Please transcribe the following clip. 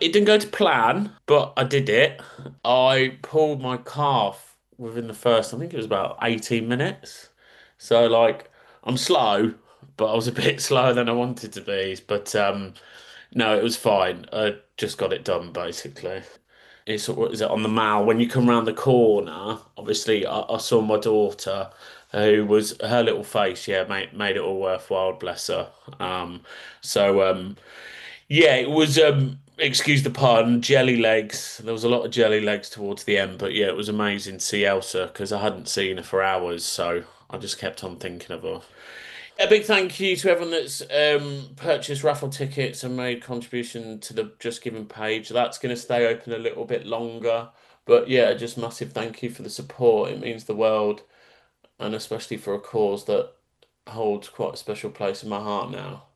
It didn't go to plan, but I did it. I pulled my calf within the first, I think it was about 18 minutes. So like I'm slow, but I was a bit slower than I wanted to be. But no, it was fine. I just got it done basically. It's what is it on the mall when you come round the corner? Obviously, I saw my daughter, who was her little face. Yeah, made it all worthwhile. Bless her. Yeah, it was. Excuse the pun, jelly legs. There was a lot of jelly legs towards the end, but yeah, it was amazing to see Elsa because I hadn't seen her for hours, so I just kept on thinking of her. A big thank you to everyone that's purchased raffle tickets and made contribution to the Just Giving page. That's going to stay open a little bit longer. But yeah, just massive thank you for the support. It means the world, and especially for a cause that holds quite a special place in my heart now.